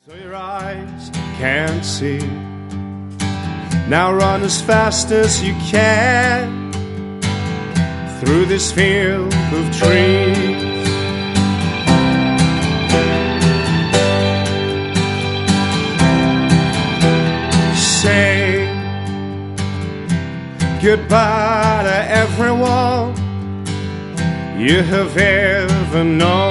So your eyes can't see. Now run as fast as you can through this field of trees. Say goodbye to everyone you have ever known.